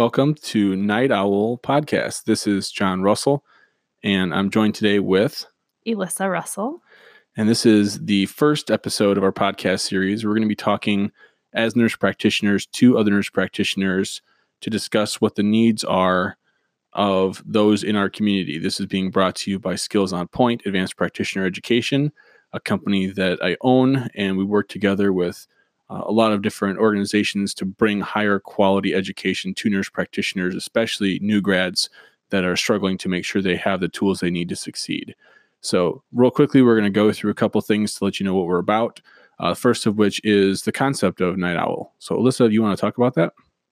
welcome to Night Owl Podcast. This is John Russell, and I'm joined today with Elissa Russell. And this is the first episode of our podcast series. We're going to be talking as nurse practitioners to other nurse practitioners to discuss what the needs are of those in our community. This is being brought to you by Skills on Point Advanced Practitioner Education, a company that I own, and we work together with a lot of different organizations to bring higher quality education to nurse practitioners, especially new grads that are struggling to make sure they have the tools they need to succeed. So real quickly, we're going to go through a couple things to let you know what we're about. First of which is the concept of Night Owl. So Elissa, do you want to talk about that?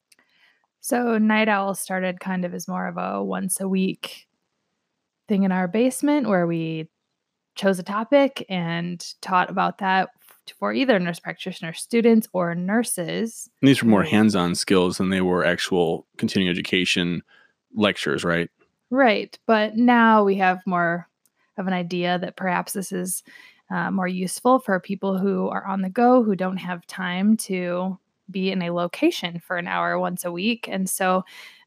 So Night Owl started kind of as more of a once a week thing in our basement where we chose a topic and taught about that for either nurse practitioner students or nurses. And these were more hands-on skills than they were actual continuing education lectures, right? Right. But now we have more of an idea that perhaps this is more useful for people who are on the go, who don't have time to be in a location for an hour once a week. And so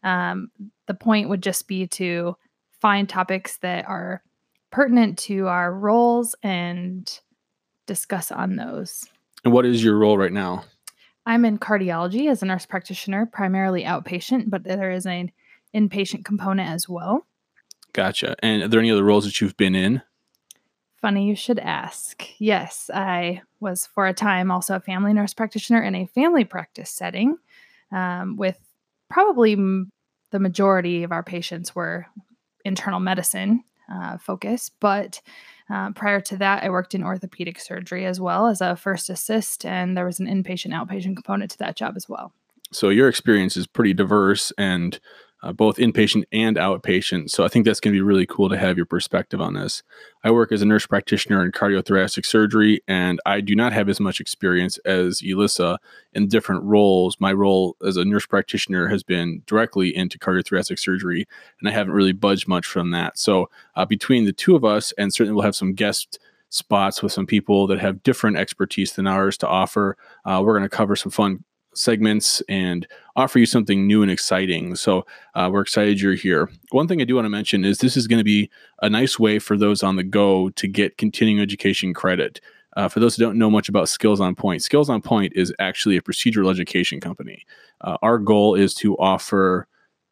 the point would just be to find topics that are pertinent to our roles and discuss on those. And what is your role right now? I'm in cardiology as a nurse practitioner, primarily outpatient, but there is an inpatient component as well. Gotcha. And are there any other roles that you've been in? Funny you should ask. Yes, I was for a time also a family nurse practitioner in a family practice setting with probably the majority of our patients were internal medicine focus. But prior to that, I worked in orthopedic surgery as well as a first assist, and there was an inpatient outpatient component to that job as well. So your experience is pretty diverse and both inpatient and outpatient. So I think that's going to be really cool to have your perspective on this. I work as a nurse practitioner in cardiothoracic surgery, and I do not have as much experience as Elissa in different roles. My role as a nurse practitioner has been directly into cardiothoracic surgery, and I haven't really budged much from that. So between the two of us, and certainly we'll have some guest spots with some people that have different expertise than ours to offer, we're going to cover some fun segments and offer you something new and exciting. So we're excited you're here. One thing I do want to mention is this is going to be a nice way for those on the go to get continuing education credit. For those who don't know much about Skills on Point, Skills on Point is actually a procedural education company. Our goal is to offer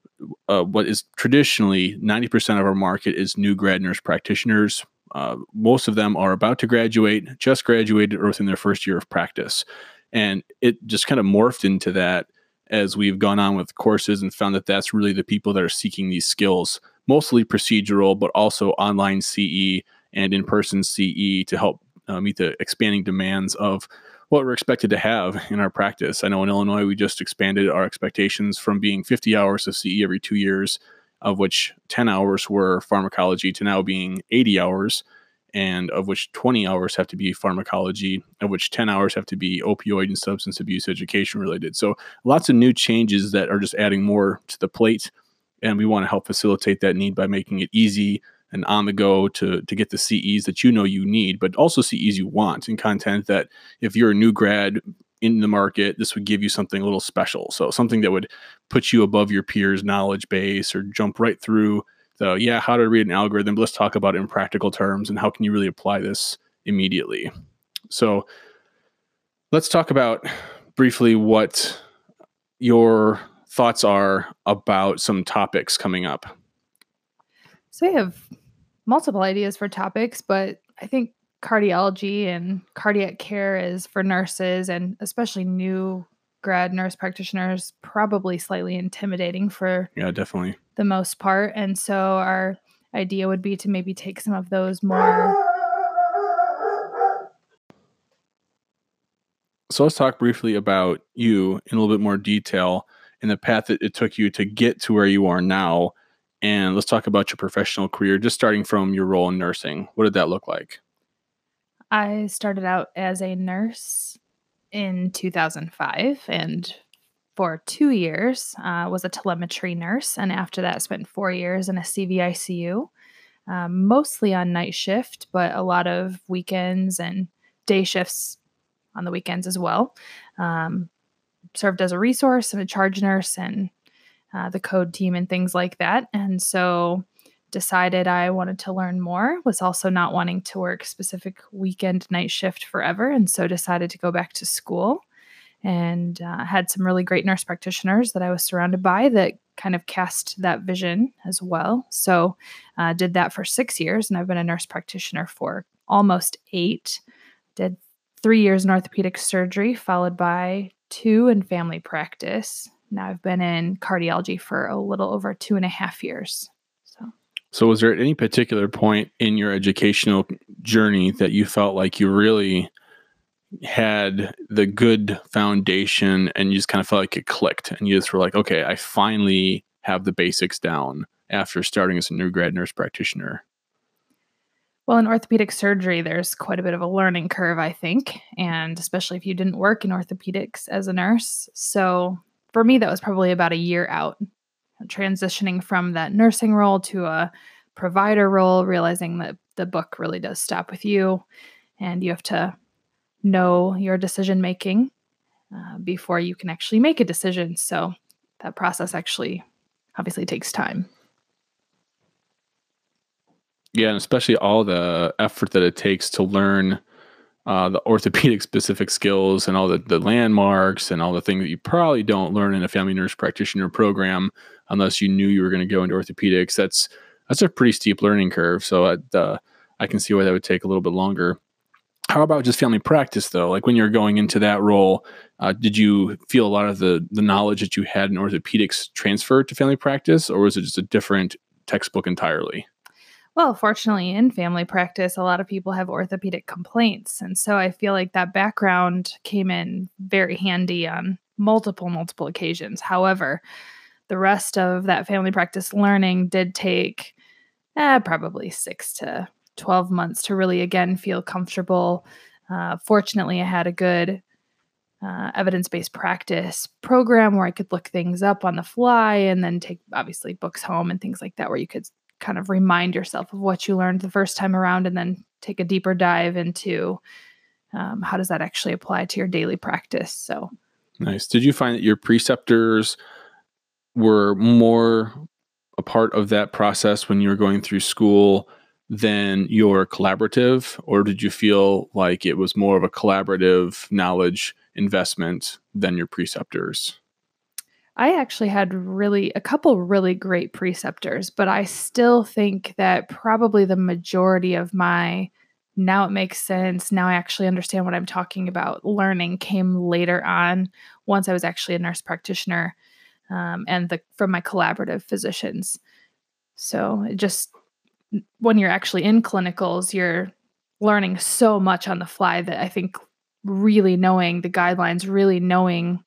what is traditionally 90% of our market is new grad nurse practitioners. Most of them are about to graduate, just graduated, or within their first year of practice. And it just kind of morphed into that as we've gone on with courses and found that that's really the people that are seeking these skills, mostly procedural, but also online CE and in-person CE to help meet the expanding demands of what we're expected to have in our practice. I know in Illinois, we just expanded our expectations from being 50 hours of CE every 2 years, of which 10 hours were pharmacology, to now being 80 hours. And of which 20 hours have to be pharmacology, of which 10 hours have to be opioid and substance abuse education related. So lots of new changes that are just adding more to the plate. And we want to help facilitate that need by making it easy and on the go to get the CEs that you know you need, but also CEs you want, and content that if you're a new grad in the market, this would give you something a little special. So something that would put you above your peers' knowledge base or jump right through how to read an algorithm. Let's talk about it in practical terms and how can you really apply this immediately. So let's talk about briefly what your thoughts are about some topics coming up. So I have multiple ideas for topics, but I think cardiology and cardiac care is for nurses and especially new grad nurse practitioners probably slightly intimidating for definitely the most part. And so our idea would be to maybe take some of those more. So let's talk briefly about you in a little bit more detail and the path that it took you to get to where you are now. And let's talk about your professional career, just starting from your role in nursing. What did that look like? I started out as a nurse in 2005 and for 2 years was a telemetry nurse. And after that, spent 4 years in a CVICU, mostly on night shift, but a lot of weekends and day shifts on the weekends as well. Served as a resource and a charge nurse and the code team and things like that. And so decided I wanted to learn more, was also not wanting to work specific weekend night shift forever. And so decided to go back to school and had some really great nurse practitioners that I was surrounded by that kind of cast that vision as well. So did that for 6 years, and I've been a nurse practitioner for almost 8. Did 3 years in orthopedic surgery, followed by 2 in family practice. Now I've been in cardiology for a little over 2.5 years. So was there at any particular point in your educational journey that you felt like you really had the good foundation and you just kind of felt like it clicked and you just were like, okay, I finally have the basics down after starting as a new grad nurse practitioner? Well, in orthopedic surgery, there's quite a bit of a learning curve, I think, and especially if you didn't work in orthopedics as a nurse. So for me, that was probably about a year out, transitioning from that nursing role to a provider role, realizing that the book really does stop with you and you have to know your decision making before you can actually make a decision. So that process actually obviously takes time. Yeah, and especially all the effort that it takes to learn the orthopedic specific skills and all the landmarks and all the things that you probably don't learn in a family nurse practitioner program unless you knew you were going to go into orthopedics. That's a pretty steep learning curve. So I can see why that would take a little bit longer. How about just family practice though? Like when you're going into that role, did you feel a lot of the knowledge that you had in orthopedics transferred to family practice, or was it just a different textbook entirely? Well, fortunately, in family practice, a lot of people have orthopedic complaints. And so I feel like that background came in very handy on multiple occasions. However, the rest of that family practice learning did take probably 6 to 12 months to really, again, feel comfortable. Fortunately, I had a good evidence-based practice program where I could look things up on the fly and then take, obviously, books home and things like that, where you could kind of remind yourself of what you learned the first time around and then take a deeper dive into how does that actually apply to your daily practice. So nice. Did you find that your preceptors were more a part of that process when you were going through school than your collaborative, or did you feel like it was more of a collaborative knowledge investment than your preceptors? I actually had a couple really great preceptors, but I still think that probably the majority of my now it makes sense, now I actually understand what I'm talking about learning came later on once I was actually a nurse practitioner and from my collaborative physicians. So it just when you're actually in clinicals, you're learning so much on the fly that I think really knowing the guidelines, really knowing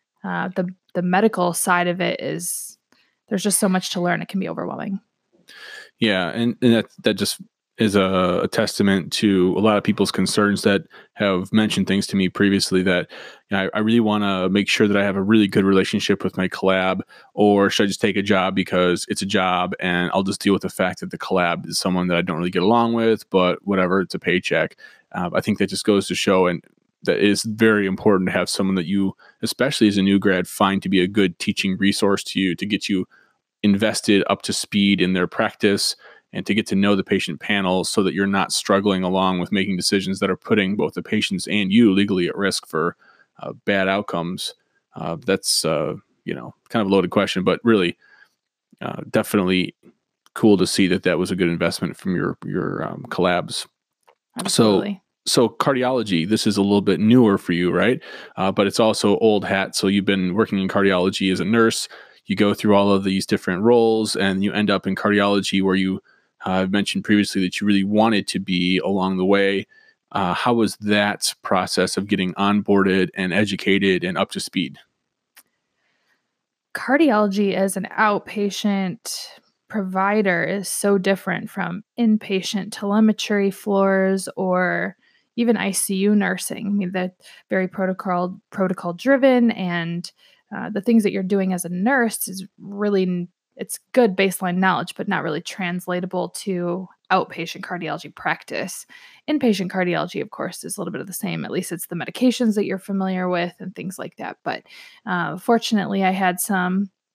the medical side of it is there's just so much to learn. It can be overwhelming. Yeah, and that just is a testament to a lot of people's concerns that have mentioned things to me previously that I really want to make sure that I have a really good relationship with my collab, or should I just take a job because it's a job and I'll just deal with the fact that the collab is someone that I don't really get along with, but whatever, it's a paycheck. I think that just goes to show and that it is very important to have someone that you, especially as a new grad, find to be a good teaching resource to you to get you invested up to speed in their practice and to get to know the patient panel so that you're not struggling along with making decisions that are putting both the patients and you legally at risk for bad outcomes. That's kind of a loaded question, but really definitely cool to see that that was a good investment from your collabs. Absolutely. So cardiology, this is a little bit newer for you, right? But it's also old hat. So you've been working in cardiology as a nurse. You go through all of these different roles and you end up in cardiology where you mentioned previously that you really wanted to be along the way. How was that process of getting onboarded and educated and up to speed? Cardiology as an outpatient provider is so different from inpatient telemetry floors or even ICU nursing. I mean, they're very protocol driven, and the things that you're doing as a nurse is really it's good baseline knowledge, but not really translatable to outpatient cardiology practice. Inpatient cardiology, of course, is a little bit of the same. At least it's the medications that you're familiar with and things like that. But fortunately, I had some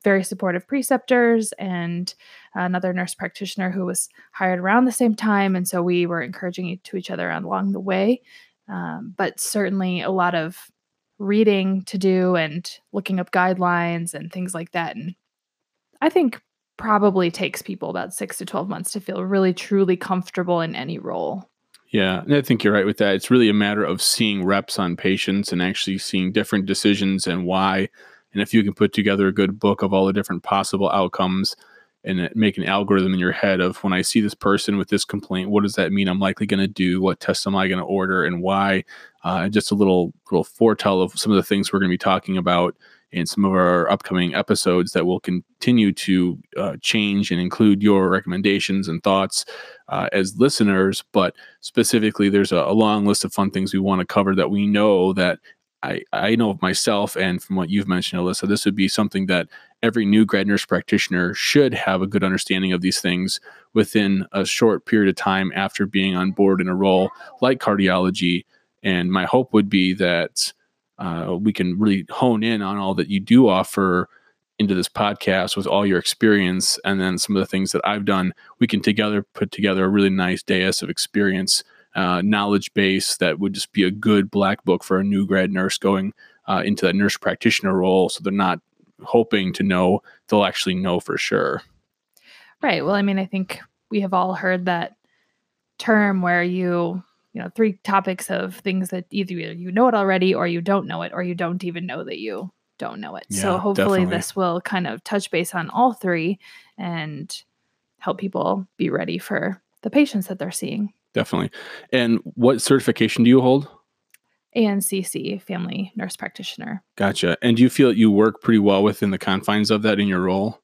very supportive preceptors and another nurse practitioner who was hired around the same time. And so we were encouraging to each other along the way. But certainly a lot of reading to do and looking up guidelines and things like that. And I think probably takes people about 6 to 12 months to feel really truly comfortable in any role. Yeah, and I think you're right with that. It's really a matter of seeing reps on patients and actually seeing different decisions and why. And if you can put together a good book of all the different possible outcomes and make an algorithm in your head of when I see this person with this complaint, what does that mean I'm likely going to do? What tests am I going to order and why? And just a little foretell of some of the things we're going to be talking about in some of our upcoming episodes that will continue to change and include your recommendations and thoughts as listeners. But specifically, there's a long list of fun things we want to cover that we know that I know of myself, and from what you've mentioned, Alyssa, this would be something that every new grad nurse practitioner should have a good understanding of these things within a short period of time after being on board in a role like cardiology. And my hope would be that we can really hone in on all that you do offer into this podcast with all your experience. And then some of the things that I've done, we can put together a really nice dais of experience, knowledge base that would just be a good black book for a new grad nurse going into that nurse practitioner role. So they're not hoping to know, they'll actually know for sure. Right. Well, I mean, I think we have all heard that term where you know, 3 topics of things that either you know it already or you don't know it, or you don't even know that you don't know it. Yeah, so hopefully definitely. This will kind of touch base on all 3 and help people be ready for the patients that they're seeing. Definitely. And what certification do you hold? ANCC, Family Nurse Practitioner. Gotcha. And do you feel that you work pretty well within the confines of that in your role?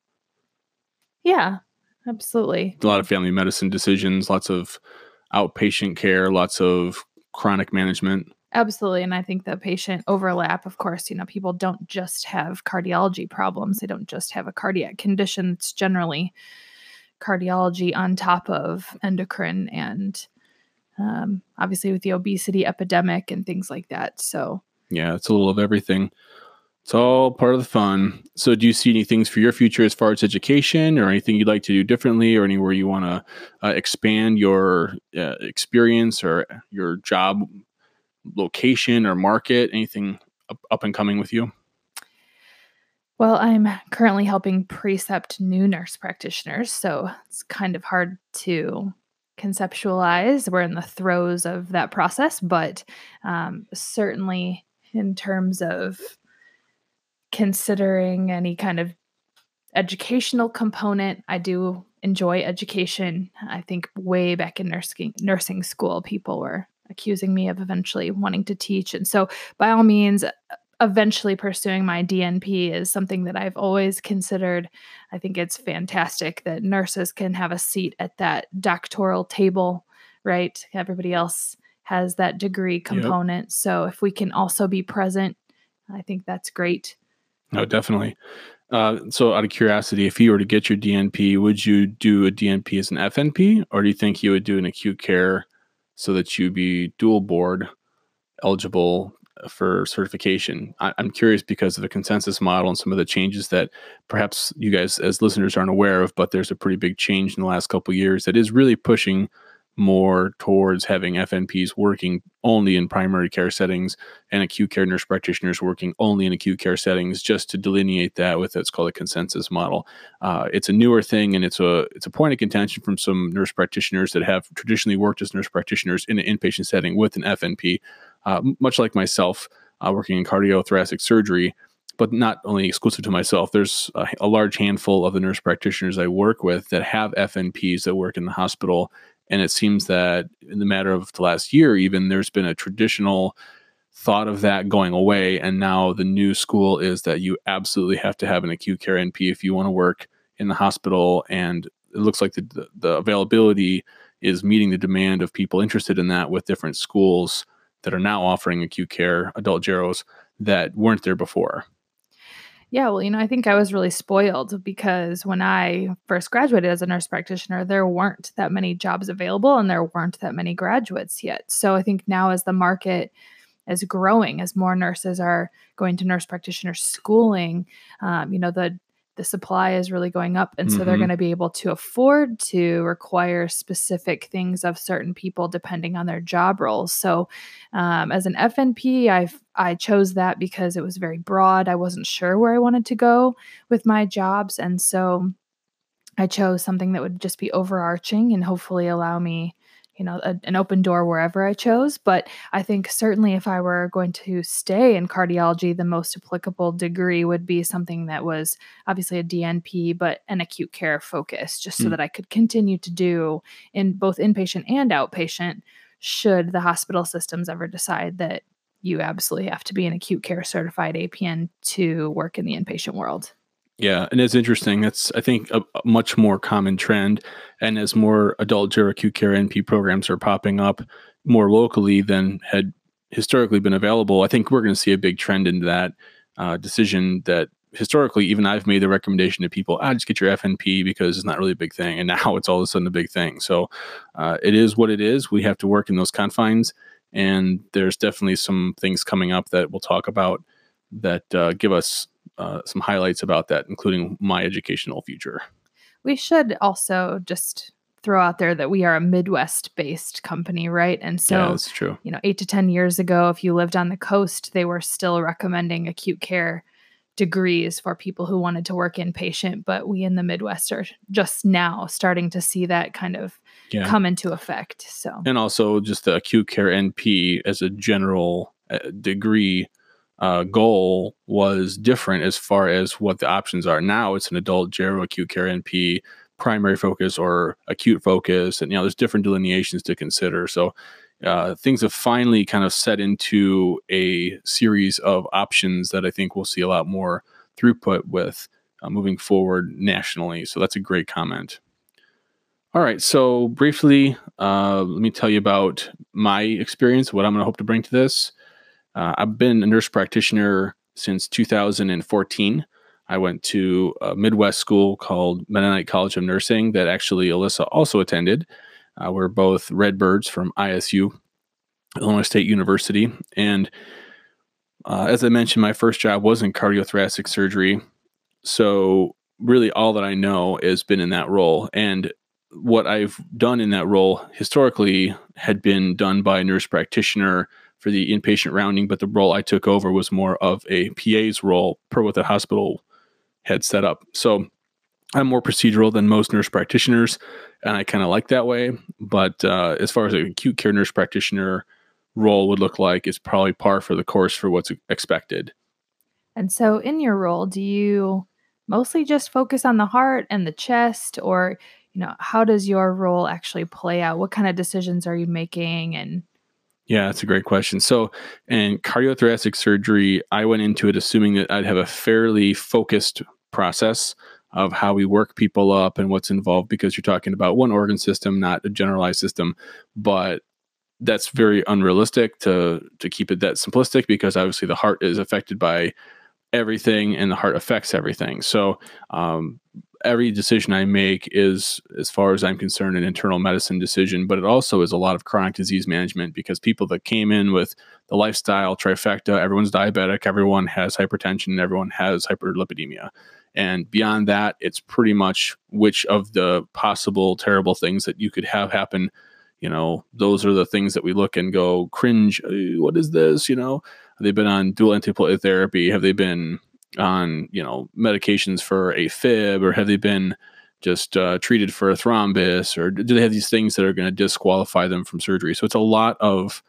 Yeah, absolutely. A lot of family medicine decisions, lots of outpatient care, lots of chronic management. Absolutely. And I think the patient overlap, of course, you know, people don't just have cardiology problems. They don't just have a cardiac condition. It's generally cardiology on top of endocrine and obviously with the obesity epidemic and things like that. So yeah, it's a little of everything. It's all part of the fun. So do you see any things for your future as far as education or anything you'd like to do differently or anywhere you want to expand your experience or your job location or market, anything up and coming with you? Well, I'm currently helping precept new nurse practitioners, so it's kind of hard to conceptualize. We're in the throes of that process, but certainly in terms of considering any kind of educational component, I do enjoy education. I think way back in nursing school, people were accusing me of eventually wanting to teach. And so, by all means, eventually pursuing my DNP is something that I've always considered. I think it's fantastic that nurses can have a seat at that doctoral table, right? Everybody else has that degree component. Yep. So if we can also be present, I think that's great. No, definitely. So out of curiosity, if you were to get your DNP, would you do a DNP as an FNP, or do you think you would do an acute care so that you'd be dual board eligible for certification? I'm curious because of the consensus model and some of the changes that perhaps you guys as listeners aren't aware of, but there's a pretty big change in the last couple of years that is really pushing more towards having FNPs working only in primary care settings and acute care nurse practitioners working only in acute care settings, just to delineate that with what's called a consensus model. It's a newer thing, and it's a point of contention from some nurse practitioners that have traditionally worked as nurse practitioners in an inpatient setting with an FNP, much like myself, working in cardiothoracic surgery. But not only exclusive to myself, there's a large handful of the nurse practitioners I work with that have FNPs that work in the hospital. And it seems that in the matter of the last year, even, there's been a traditional thought of that going away. And now the new school is that you absolutely have to have an acute care NP if you want to work in the hospital. And it looks like the availability is meeting the demand of people interested in that, with different schools that are now offering acute care adult geros that weren't there before. Yeah, well, I think I was really spoiled because when I first graduated as a nurse practitioner, there weren't that many jobs available and there weren't that many graduates yet. So I think now, as the market is growing, as more nurses are going to nurse practitioner schooling, the the supply is really going up. And so they're Mhm. going to be able to afford to require specific things of certain people depending on their job roles. So as an FNP, I chose that because it was very broad. I wasn't sure where I wanted to go with my jobs. And so I chose something that would just be overarching and hopefully allow me, an open door wherever I chose. But I think certainly if I were going to stay in cardiology, the most applicable degree would be something that was obviously a DNP, but an acute care focus, just so Mm. that I could continue to do in both inpatient and outpatient should the hospital systems ever decide that you absolutely have to be an acute care certified APN to work in the inpatient world. Yeah, and it's interesting. That's, I think, a much more common trend. And as more adult geriatric acute care NP programs are popping up more locally than had historically been available, I think we're going to see a big trend into that decision that historically, even I've made the recommendation to people, just get your FNP because it's not really a big thing. And now it's all of a sudden a big thing. So it is what it is. We have to work in those confines. And there's definitely some things coming up that we'll talk about that give us some highlights about that, including my educational future. We should also just throw out there that we are a Midwest based company, right? And Yeah, so, that's true. 8 to 10 years ago, if you lived on the coast, they were still recommending acute care degrees for people who wanted to work inpatient. But we in the Midwest are just now starting to see that kind of Yeah. come into effect. So, And also just the acute care NP as a general degree goal was different as far as what the options are. Now it's an adult gero acute care NP primary focus or acute focus. And, there's different delineations to consider. So things have finally kind of set into a series of options that I think we'll see a lot more throughput with moving forward nationally. So that's a great comment. All right. So briefly, let me tell you about my experience, what I'm going to hope to bring to this. I've been a nurse practitioner since 2014. I went to a Midwest school called Mennonite College of Nursing that actually Alyssa also attended. We're both Redbirds from ISU, Illinois State University. And as I mentioned, my first job was in cardiothoracic surgery. So really all that I know has been in that role. And what I've done in that role historically had been done by a nurse practitioner for the inpatient rounding, but the role I took over was more of a PA's role per what the hospital had set up. So I'm more procedural than most nurse practitioners, and I kind of like that way. But as far as an acute care nurse practitioner role would look like, it's probably par for the course for what's expected. and so in your role, do you mostly just focus on the heart and the chest, or, how does your role actually play out? What kind of decisions are you making? And Yeah, that's a great question. So, in cardiothoracic surgery, I went into it assuming that I'd have a fairly focused process of how we work people up and what's involved because you're talking about one organ system, not a generalized system. But that's very unrealistic to keep it that simplistic because obviously the heart is affected by everything and the heart affects everything. So, every decision I make is, as far as I'm concerned, an internal medicine decision, but it also is a lot of chronic disease management because people that came in with the lifestyle trifecta, everyone's diabetic, everyone has hypertension, everyone has hyperlipidemia. And beyond that, it's pretty much which of the possible terrible things that you could have happen. Those are the things that we look and go, cringe, what is this? Have they been on dual antiplatelet therapy? Have they been on medications for AFib, or have they been just treated for a thrombus, or do they have these things that are going to disqualify them from surgery? So it's a lot of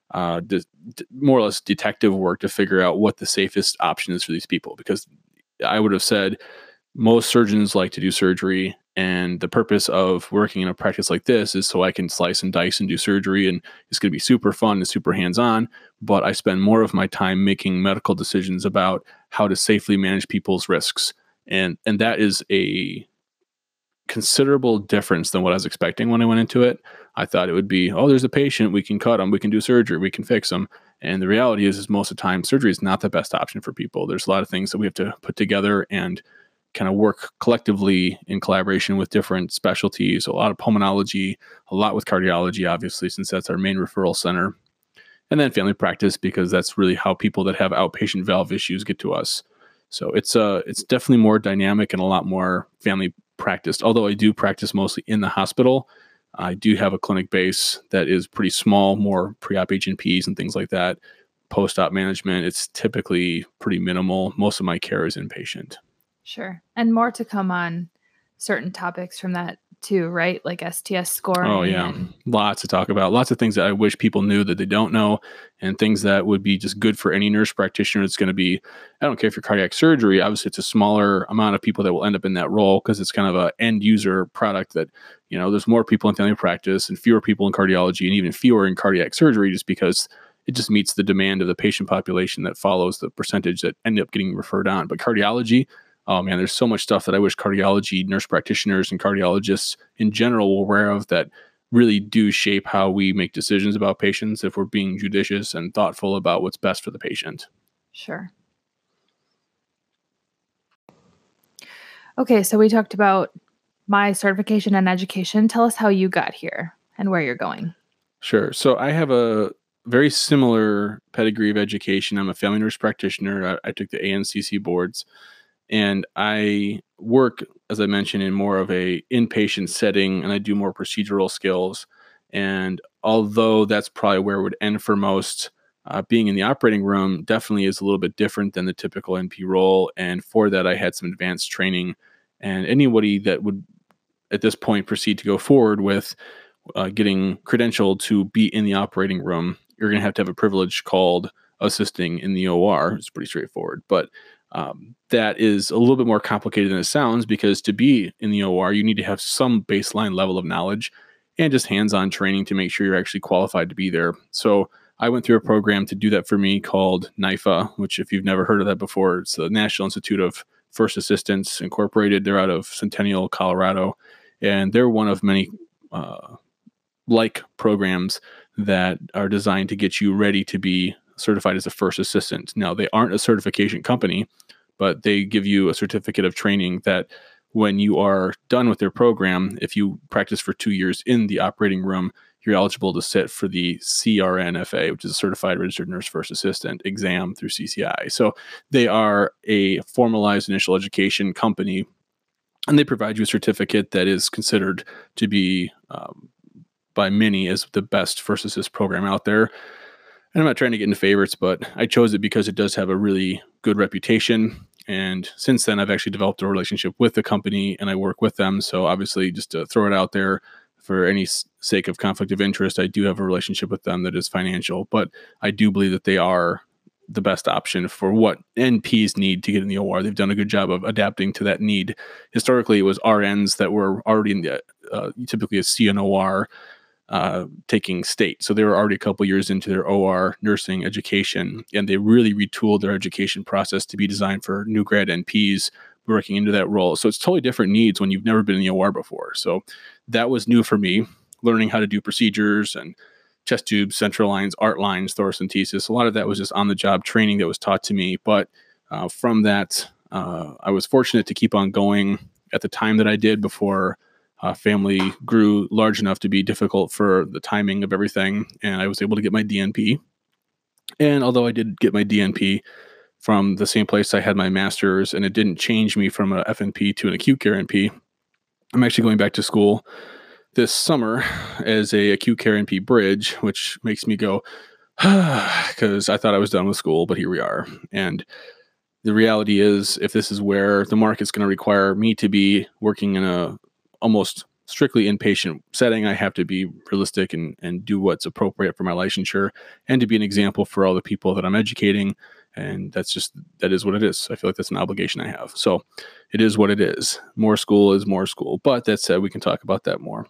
more or less detective work to figure out what the safest option is for these people, because I would have said most surgeons like to do surgery, and the purpose of working in a practice like this is so I can slice and dice and do surgery, and it's going to be super fun and super hands-on, but I spend more of my time making medical decisions about how to safely manage people's risks. And that is a considerable difference than what I was expecting when I went into it. I thought it would be, there's a patient, we can cut them, we can do surgery, we can fix them. And the reality is most of the time, surgery is not the best option for people. There's a lot of things that we have to put together and kind of work collectively in collaboration with different specialties, a lot of pulmonology, a lot with cardiology, obviously, since that's our main referral center. And then family practice, because that's really how people that have outpatient valve issues get to us. So it's definitely more dynamic and a lot more family practiced. Although I do practice mostly in the hospital, I do have a clinic base that is pretty small, more pre-op H&Ps and things like that. Post-op management, it's typically pretty minimal. Most of my care is inpatient. Sure. And more to come on certain topics from that too, right? Like STS scoring. Oh yeah, lots to talk about. Lots of things that I wish people knew that they don't know, and things that would be just good for any nurse practitioner. It's going to be, I don't care if you're cardiac surgery. Obviously, it's a smaller amount of people that will end up in that role because it's kind of a end user product that, there's more people in family practice and fewer people in cardiology and even fewer in cardiac surgery just because it just meets the demand of the patient population that follows the percentage that end up getting referred on. But cardiology, oh man, there's so much stuff that I wish cardiology nurse practitioners and cardiologists in general were aware of that really do shape how we make decisions about patients if we're being judicious and thoughtful about what's best for the patient. Sure. Okay, so we talked about my certification and education. Tell us how you got here and where you're going. Sure. So I have a very similar pedigree of education. I'm a family nurse practitioner. I took the ANCC boards. And I work, as I mentioned, in more of a inpatient setting, and I do more procedural skills. And although that's probably where it would end for most, being in the operating room definitely is a little bit different than the typical NP role. And for that, I had some advanced training. And anybody that would, at this point, proceed to go forward with getting credentialed to be in the operating room, you're going to have a privilege called assisting in the OR. It's pretty straightforward. But that is a little bit more complicated than it sounds, because to be in the OR, you need to have some baseline level of knowledge and just hands-on training to make sure you're actually qualified to be there. So I went through a program to do that for me called NIFA, which, if you've never heard of that before, it's the National Institute of First Assistants Incorporated. They're out of Centennial, Colorado, and they're one of many like programs that are designed to get you ready to be certified as a first assistant. Now, they aren't a certification company, but they give you a certificate of training that when you are done with their program, if you practice for 2 years in the operating room, you're eligible to sit for the CRNFA, which is a Certified Registered Nurse First Assistant exam through CCI. So they are a formalized initial education company, and they provide you a certificate that is considered to be by many as the best first assist program out there. And I'm not trying to get into favorites, but I chose it because it does have a really good reputation. And since then, I've actually developed a relationship with the company and I work with them. So obviously, just to throw it out there for any sake of conflict of interest, I do have a relationship with them that is financial, but I do believe that they are the best option for what NPs need to get in the OR. They've done a good job of adapting to that need. Historically, it was RNs that were already in the typically a CNOR taking state. So they were already a couple years into their OR nursing education, and they really retooled their education process to be designed for new grad NPs working into that role. So it's totally different needs when you've never been in the OR before. So that was new for me, learning how to do procedures and chest tubes, central lines, art lines, thoracentesis. A lot of that was just on the job training that was taught to me. But from that, I was fortunate to keep on going at the time that I did before family grew large enough to be difficult for the timing of everything. And I was able to get my DNP. And although I did get my DNP from the same place I had my master's, and it didn't change me from an FNP to an acute care NP, I'm actually going back to school this summer as a acute care NP bridge, which makes me go, because I thought I was done with school, but here we are. And the reality is, if this is where the market's going to require me to be working in a almost strictly inpatient setting, I have to be realistic and do what's appropriate for my licensure and to be an example for all the people that I'm educating. And that is what it is. I feel like that's an obligation I have. So it is what it is. More school is more school. But that said, we can talk about that more.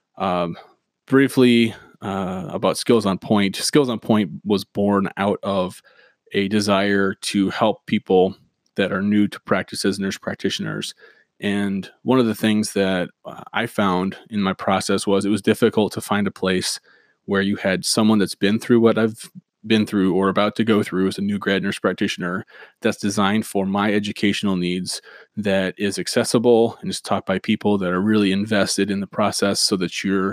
Briefly about Skills on Point. Skills on Point was born out of a desire to help people that are new to practice as nurse practitioners. And one of the things that I found in my process was it was difficult to find a place where you had someone that's been through what I've been through or about to go through as a new grad nurse practitioner that's designed for my educational needs, that is accessible and is taught by people that are really invested in the process so that you're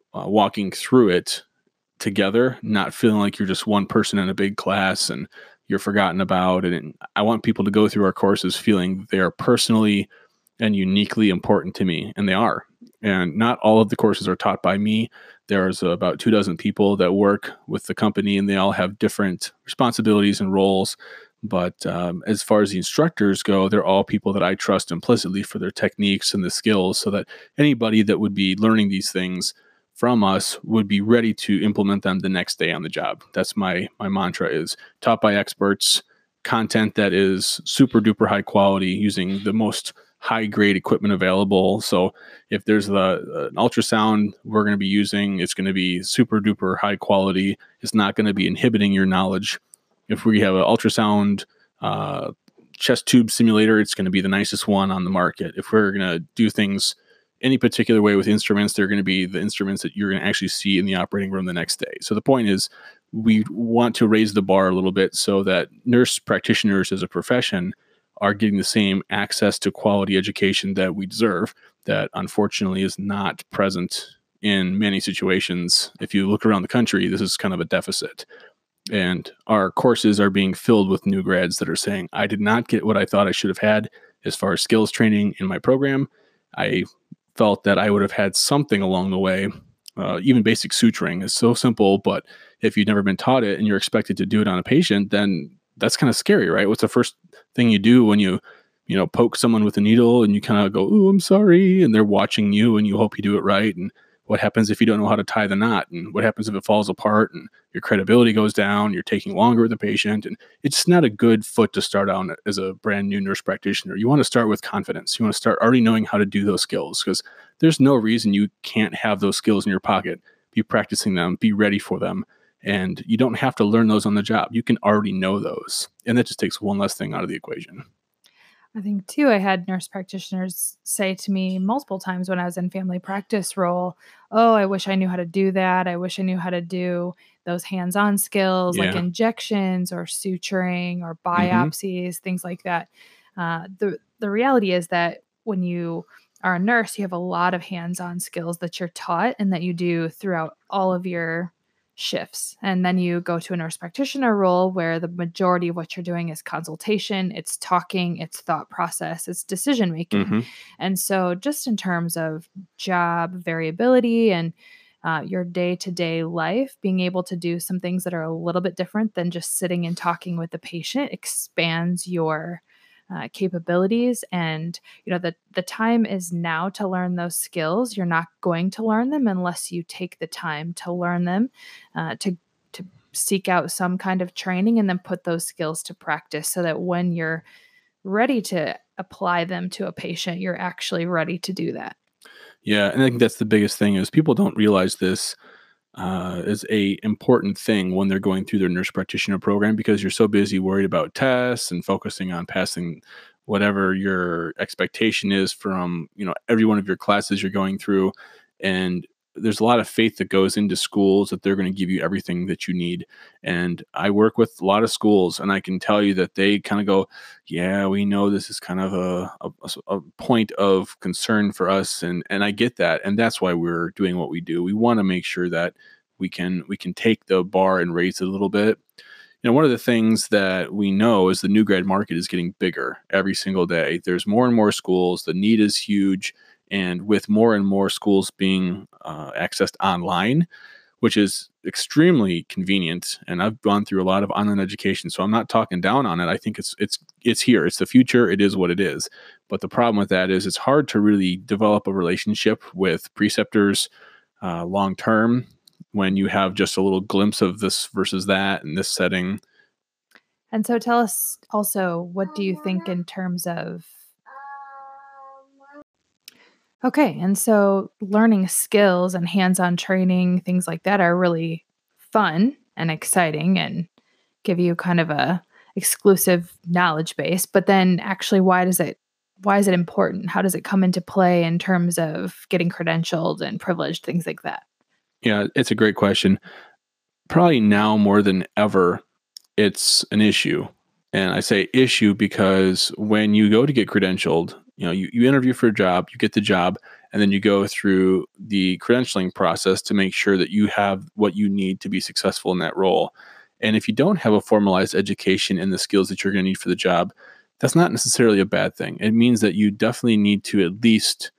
walking through it together, not feeling like you're just one person in a big class and you're forgotten about. And I want people to go through our courses feeling they are personally and uniquely important to me, and they are. And not all of the courses are taught by me. There's about 24 people that work with the company, and they all have different responsibilities and roles. But as far as the instructors go, they're all people that I trust implicitly for their techniques and the skills, so that anybody that would be learning these things from us would be ready to implement them the next day on the job. That's my mantra, is taught by experts, content that is super duper high quality, using the most high grade equipment available. So if there's an ultrasound we're going to be using, it's going to be super duper high quality. It's not going to be inhibiting your knowledge. If we have an ultrasound chest tube simulator, it's going to be the nicest one on the market. If we're going to do things any particular way with instruments, they're going to be the instruments that you're going to actually see in the operating room the next day. So the point is, we want to raise the bar a little bit so that nurse practitioners as a profession are getting the same access to quality education that we deserve, that unfortunately is not present in many situations. If you look around the country, this is kind of a deficit. And our courses are being filled with new grads that are saying, I did not get what I thought I should have had as far as skills training in my program. I felt that I would have had something along the way. Even basic suturing is so simple, but if you've never been taught it and you're expected to do it on a patient, then that's kind of scary, right? What's the first thing you do when you poke someone with a needle and you kind of go, "Oh, I'm sorry," and they're watching you and you hope you do it right? And what happens if you don't know how to tie the knot? And what happens if it falls apart and your credibility goes down? You're taking longer with the patient, and it's not a good foot to start on as a brand new nurse practitioner. You want to start with confidence. You want to start already knowing how to do those skills, because there's no reason you can't have those skills in your pocket. Be practicing them, be ready for them. And you don't have to learn those on the job. You can already know those. And that just takes one less thing out of the equation. I think too, I had nurse practitioners say to me multiple times when I was in family practice role, "Oh, I wish I knew how to do that. I wish I knew how to do those hands-on skills like Yeah. injections or suturing or hmm biopsies, things like that." The reality is that when you are a nurse, you have a lot of hands-on skills that you're taught and that you do throughout all of your shifts. And then you go to a nurse practitioner role where the majority of what you're doing is consultation, it's talking, it's thought process, it's decision making. hmm And so, just in terms of job variability and your day to day life, being able to do some things that are a little bit different than just sitting and talking with the patient expands your capabilities. And the time is now to learn those skills. You're not going to learn them unless you take the time to learn them, to seek out some kind of training and then put those skills to practice, so that when you're ready to apply them to a patient, you're actually ready to do that. Yeah. And I think that's the biggest thing, is people don't realize this is a important thing when they're going through their nurse practitioner program, because you're so busy worried about tests and focusing on passing whatever your expectation is from every one of your classes you're going through. And there's a lot of faith that goes into schools that they're going to give you everything that you need. And I work with a lot of schools, and I can tell you that they kind of go, yeah, we know this is kind of a point of concern for us. And I get that. And that's why we're doing what we do. We want to make sure that we can take the bar and raise it a little bit. One of the things that we know is the new grad market is getting bigger every single day. There's more and more schools. The need is huge. And with more and more schools being accessed online, which is extremely convenient, and I've gone through a lot of online education, so I'm not talking down on it. I think it's here. It's the future. It is what it is. But the problem with that is it's hard to really develop a relationship with preceptors long term when you have just a little glimpse of this versus that in this setting. And so, tell us also, what do you think in terms of. Okay, and so learning skills and hands-on training, things like that are really fun and exciting and give you kind of a exclusive knowledge base. But then actually, why is it important? How does it come into play in terms of getting credentialed and privileged, things like that? Yeah, it's a great question. Probably now more than ever, it's an issue. And I say issue because when you go to get credentialed, you interview for a job, you get the job, and then you go through the credentialing process to make sure that you have what you need to be successful in that role. And if you don't have a formalized education in the skills that you're going to need for the job, that's not necessarily a bad thing. It means that you definitely need to at least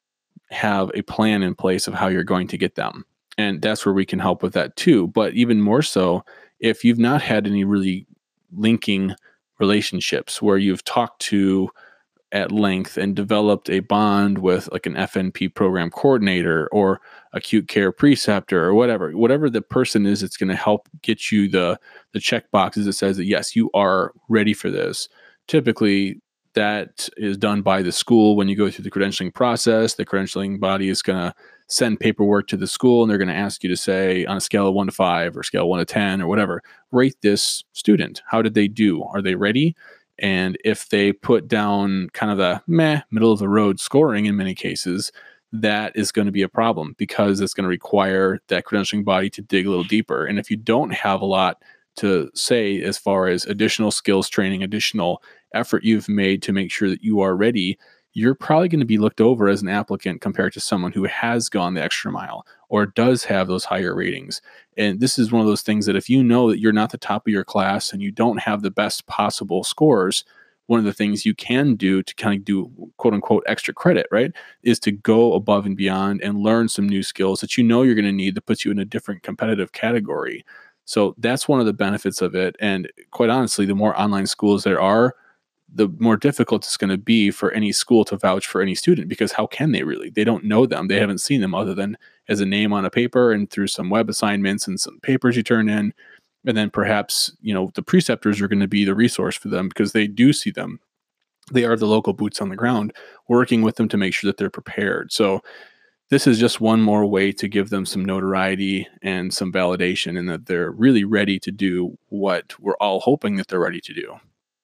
have a plan in place of how you're going to get them. And that's where we can help with that too. But even more so, if you've not had any really linking relationships where you've talked to at length and developed a bond with like an FNP program coordinator or acute care preceptor or whatever the person is that's going to help get you the check boxes that says that yes, you are ready for this. Typically that is done by the school. When you go through the credentialing process, the credentialing body is going to send paperwork to the school and they're going to ask you to say on a scale of 1 to 5 or scale of 1 to 10 or whatever, rate this student. How did they do? Are they ready? And if they put down kind of the middle of the road scoring in many cases, that is going to be a problem because it's going to require that credentialing body to dig a little deeper. And if you don't have a lot to say as far as additional skills training, additional effort you've made to make sure that you are ready, you're probably going to be looked over as an applicant compared to someone who has gone the extra mile or does have those higher ratings. And this is one of those things that if you know that you're not the top of your class and you don't have the best possible scores, one of the things you can do to kind of do quote unquote extra credit, right, is to go above and beyond and learn some new skills that you know you're going to need that puts you in a different competitive category. So that's one of the benefits of it. And quite honestly, the more online schools there are, the more difficult it's going to be for any school to vouch for any student because how can they really? They don't know them. They haven't seen them other than as a name on a paper and through some web assignments and some papers you turn in. And then perhaps, the preceptors are going to be the resource for them because they do see them. They are the local boots on the ground working with them to make sure that they're prepared. So this is just one more way to give them some notoriety and some validation and that they're really ready to do what we're all hoping that they're ready to do.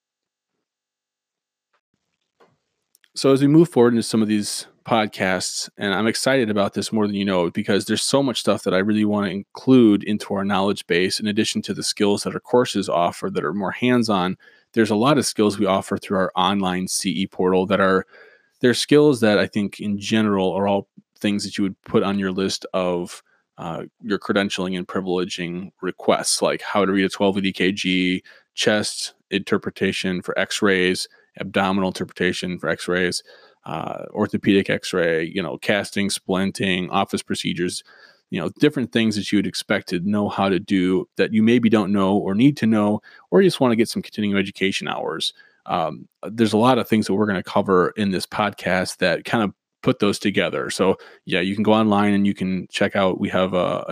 So as we move forward into some of these podcasts, and I'm excited about this more than you know, because there's so much stuff that I really want to include into our knowledge base, in addition to the skills that our courses offer that are more hands-on. There's a lot of skills we offer through our online CE portal they're skills that I think in general are all things that you would put on your list of your credentialing and privileging requests, like how to read a 12 EKG, chest interpretation for X-rays, abdominal interpretation for X-rays, orthopedic X-ray, casting, splinting, office procedures, different things that you would expect to know how to do that you maybe don't know or need to know, or you just want to get some continuing education hours. There's a lot of things that we're going to cover in this podcast that kind of put those together. So yeah, you can go online and you can check out, we have a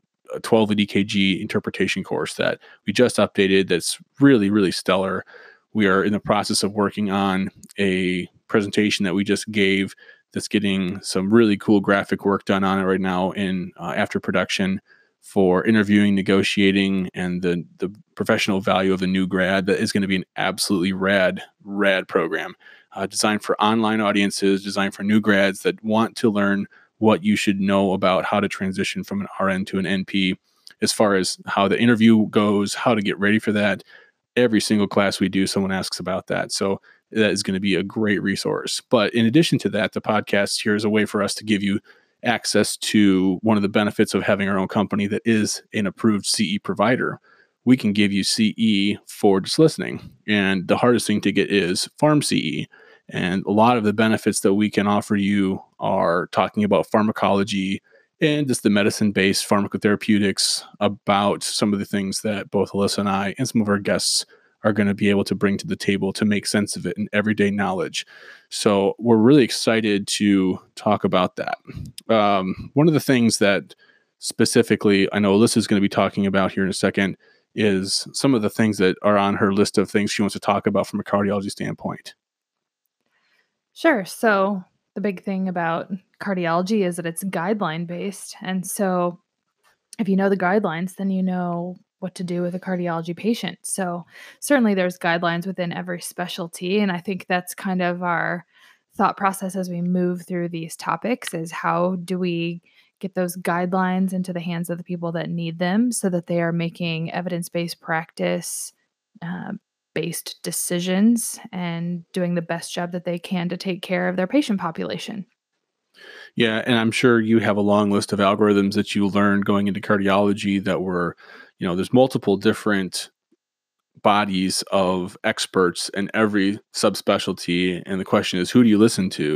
12 EKG interpretation course that we just updated. That's really, really stellar. We are in the process of working on a presentation that we just gave that's getting some really cool graphic work done on it right now in after production for interviewing, negotiating, and the professional value of the new grad. That is going to be an absolutely rad program designed for online audiences, designed for new grads that want to learn what you should know about how to transition from an RN to an NP, as far as how the interview goes, how to get ready for that. Every single class we do, someone asks about that. So that is going to be a great resource. But in addition to that, the podcast here is a way for us to give you access to one of the benefits of having our own company that is an approved CE provider. We can give you CE for just listening. And the hardest thing to get is PharmCE. And a lot of the benefits that we can offer you are talking about pharmacology and just the medicine-based pharmacotherapeutics, about some of the things that both Alyssa and I and some of our guests are going to be able to bring to the table to make sense of it in everyday knowledge. So we're really excited to talk about that. One of the things that specifically I know Alyssa is going to be talking about here in a second is some of the things that are on her list of things she wants to talk about from a cardiology standpoint. Sure. So the big thing about cardiology is that it's guideline based. And so if you know the guidelines, then you know what to do with a cardiology patient. So certainly there's guidelines within every specialty. And I think that's kind of our thought process as we move through these topics, is how do we get those guidelines into the hands of the people that need them so that they are making evidence-based practice based decisions and doing the best job that they can to take care of their patient population. Yeah, and I'm sure you have a long list of algorithms that you learned going into cardiology that were, there's multiple different bodies of experts in every subspecialty. And the question is, who do you listen to?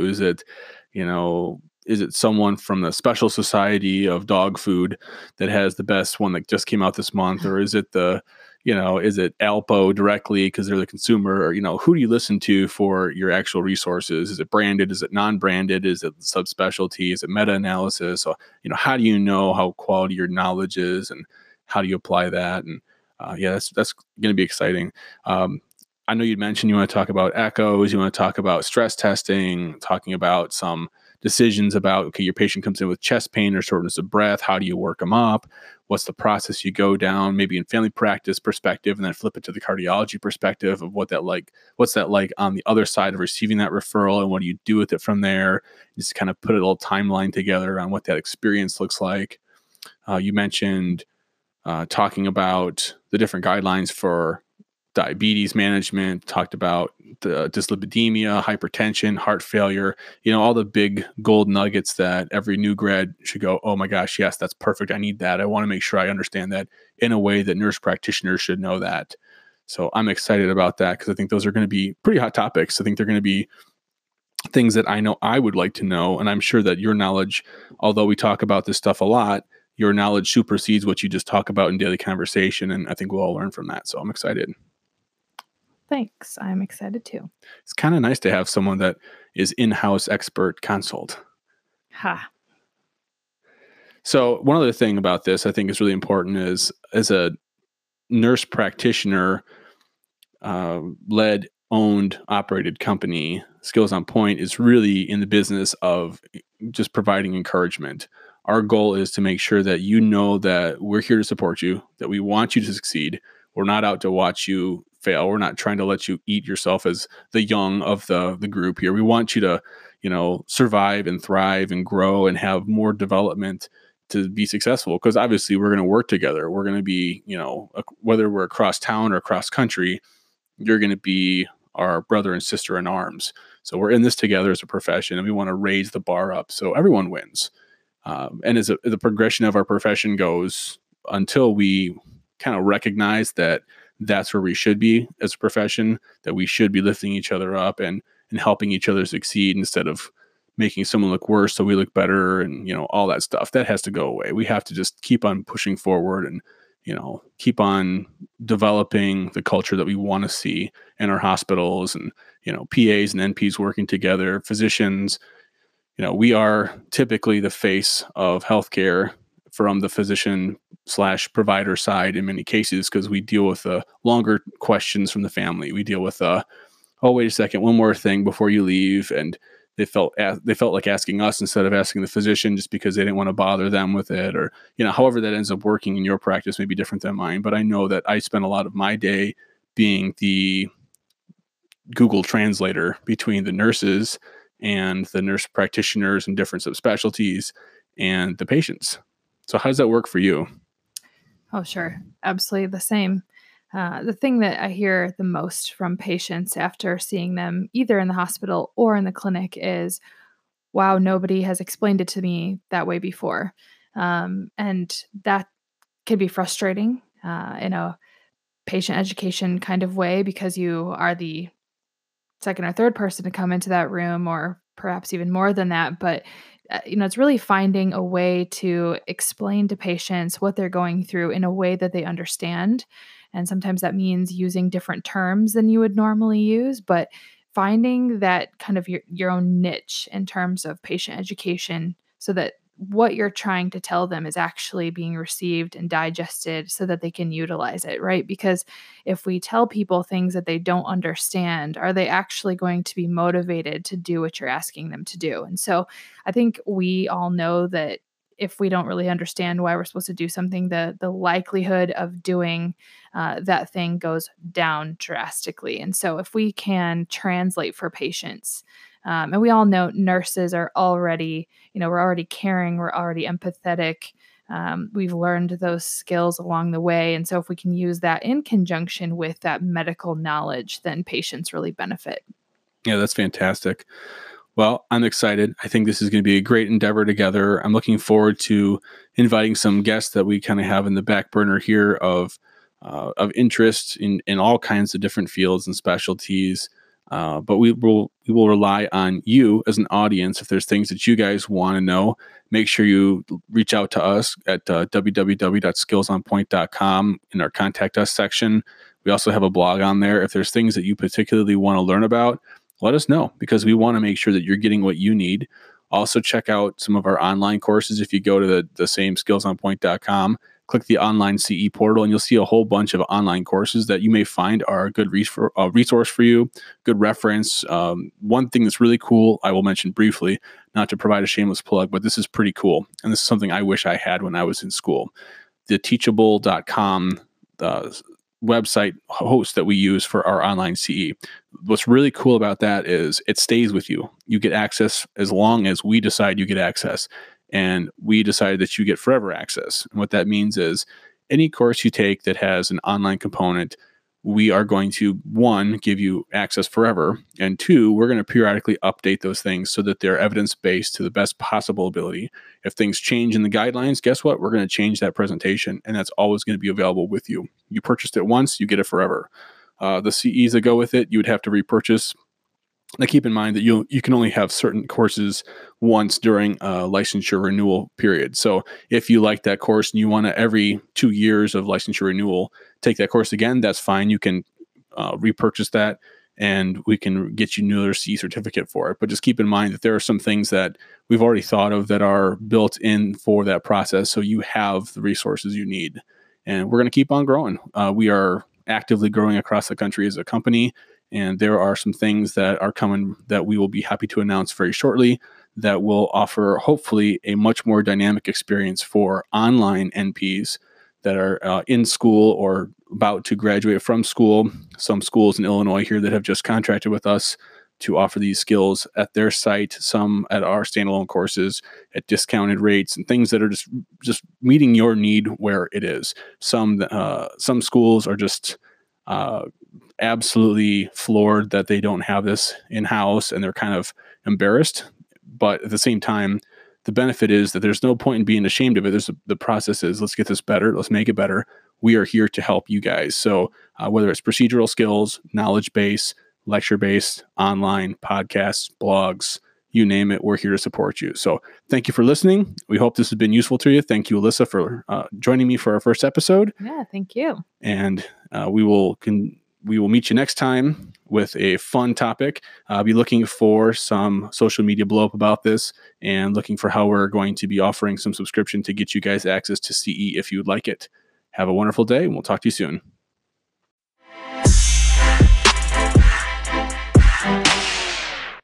Is it someone from the Special Society of Dog Food that has the best one that just came out this month? Or is it is it Alpo directly because they're the consumer? Or, who do you listen to for your actual resources? Is it branded? Is it non-branded? Is it subspecialty? Is it meta-analysis? So, how do you know how quality your knowledge is, and how do you apply that? And yeah, that's going to be exciting. I know you'd mentioned you want to talk about echoes, you want to talk about stress testing, talking about some decisions about, okay, your patient comes in with chest pain or shortness of breath. How do you work them up? What's the process you go down, maybe in family practice perspective, and then flip it to the cardiology perspective of what's that like on the other side of receiving that referral, and what do you do with it from there? Just kind of put a little timeline together on what that experience looks like. You mentioned talking about the different guidelines for diabetes management, talked about the dyslipidemia, hypertension, heart failure, all the big gold nuggets that every new grad should go, oh my gosh, yes, that's perfect. I need that. I want to make sure I understand that in a way that nurse practitioners should know that. So I'm excited about that because I think those are going to be pretty hot topics. I think they're going to be things that I know I would like to know. And I'm sure that your knowledge, although we talk about this stuff a lot, your knowledge supersedes what you just talk about in daily conversation. And I think we'll all learn from that. So I'm excited. Thanks. I'm excited too. It's kind of nice to have someone that is in-house expert consult. Ha. So one other thing about this I think is really important is, as a nurse practitioner led, owned, operated company, Skills on Point is really in the business of just providing encouragement. Our goal is to make sure that that we're here to support you, that we want you to succeed. We're not out to watch you fail. We're not trying to let you eat yourself as the young of the group here. We want you to, survive and thrive and grow and have more development to be successful. Because obviously we're going to work together. We're going to be, whether we're across town or across country, you're going to be our brother and sister in arms. So we're in this together as a profession, and we want to raise the bar up so everyone wins. And as the progression of our profession goes, until we kind of recognize that that's where we should be as a profession, that we should be lifting each other up and helping each other succeed instead of making someone look worse so we look better, and all that stuff that has to go away. We have to just keep on pushing forward and keep on developing the culture that we want to see in our hospitals, and PAs and NPs working together, physicians. We are typically the face of healthcare from the physician/provider side in many cases, because we deal with the longer questions from the family. We deal with oh, wait a second, one more thing before you leave, and they felt like asking us instead of asking the physician, just because they didn't want to bother them with it, or however that ends up working in your practice may be different than mine. But I know that I spend a lot of my day being the Google translator between the nurses and the nurse practitioners and different subspecialties and the patients. So how does that work for you? Oh, sure. Absolutely the same. The thing that I hear the most from patients after seeing them either in the hospital or in the clinic is, wow, nobody has explained it to me that way before. And that can be frustrating in a patient education kind of way, because you are the second or third person to come into that room, or perhaps even more than that. But it's really finding a way to explain to patients what they're going through in a way that they understand. And sometimes that means using different terms than you would normally use, but finding that kind of your own niche in terms of patient education, so that what you're trying to tell them is actually being received and digested so that they can utilize it, right? Because if we tell people things that they don't understand, are they actually going to be motivated to do what you're asking them to do? And so I think we all know that if we don't really understand why we're supposed to do something, the likelihood of doing that thing goes down drastically. And so if we can translate for patients, and we all know nurses are already, we're already caring, we're already empathetic. We've learned those skills along the way. And so if we can use that in conjunction with that medical knowledge, then patients really benefit. Yeah, that's fantastic. Well, I'm excited. I think this is going to be a great endeavor together. I'm looking forward to inviting some guests that we kind of have in the back burner here of interest in all kinds of different fields and specialties. But we will rely on you as an audience. If there's things that you guys want to know, make sure you reach out to us at www.skillsonpoint.com in our contact us section. We also have a blog on there. If there's things that you particularly want to learn about, let us know, because we want to make sure that you're getting what you need. Also, check out some of our online courses. If you go to the same skillsonpoint.com, click the online CE portal, and you'll see a whole bunch of online courses that you may find are a good resource for you, good reference. One thing that's really cool, I will mention briefly, not to provide a shameless plug, but this is pretty cool. And this is something I wish I had when I was in school. The teachable.com website host that we use for our online CE. What's really cool about that is it stays with you. You get access as long as we decide you get access. And we decided that you get forever access. And what that means is any course you take that has an online component, we are going to, one, give you access forever. And two, we're going to periodically update those things so that they're evidence-based to the best possible ability. If things change in the guidelines, guess what? We're going to change that presentation, and that's always going to be available with you. You purchased it once, you get it forever. The CEs that go with it, you would have to repurchase. Now, keep in mind that you can only have certain courses once during a licensure renewal period. So if you like that course and you want to, every 2 years of licensure renewal, take that course again, that's fine. You can repurchase that, and we can get you another CE certificate for it. But just keep in mind that there are some things that we've already thought of that are built in for that process, so you have the resources you need. And we're going to keep on growing. We are actively growing across the country as a company. And there are some things that are coming that we will be happy to announce very shortly that will offer, hopefully, a much more dynamic experience for online NPs that are in school or about to graduate from school. Some schools in Illinois here that have just contracted with us to offer these skills at their site, some at our standalone courses at discounted rates, and things that are just meeting your need where it is. Some schools are just absolutely floored that they don't have this in-house, and they're kind of embarrassed. But at the same time, the benefit is that there's no point in being ashamed of it. The process is, let's get this better, let's make it better. We are here to help you guys. So whether it's procedural skills, knowledge base, lecture based, online, podcasts, blogs, you name it, we're here to support you. So thank you for listening. We hope this has been useful to you. Thank you, Alyssa, for joining me for our first episode. Yeah, thank you. And we will meet you next time with a fun topic. I'll be looking for some social media blow up about this, and looking for how we're going to be offering some subscription to get you guys access to CE if you would like it. Have a wonderful day, and we'll talk to you soon.